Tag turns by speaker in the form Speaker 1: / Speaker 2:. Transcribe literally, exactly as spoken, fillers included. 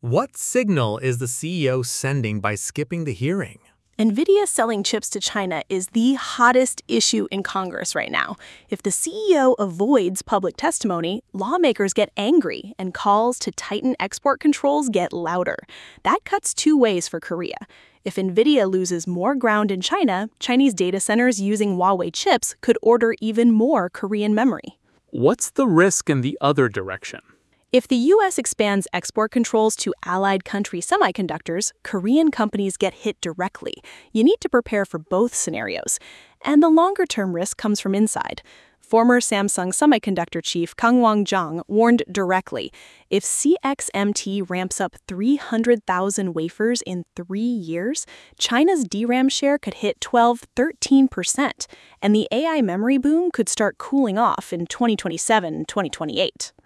Speaker 1: What signal is the C E O sending by skipping the hearing?
Speaker 2: NVIDIA selling chips to China is the hottest issue in Congress right now. If the C E O avoids public testimony, lawmakers get angry and calls to tighten export controls get louder. That cuts two ways for Korea. If NVIDIA loses more ground in China, Chinese data centers using Huawei chips could order even more Korean memory.
Speaker 3: What's the risk in the other direction?
Speaker 2: If the U S expands export controls to allied country semiconductors, Korean companies get hit directly. You need to prepare for both scenarios. And the longer-term risk comes from inside. Former Samsung semiconductor chief Kang Wang-jung warned directly, if C X M T ramps up three hundred thousand wafers in three years, China's D RAM share could hit twelve, thirteen percent, and the A I memory boom could start cooling off in twenty twenty-seven, twenty twenty-eight.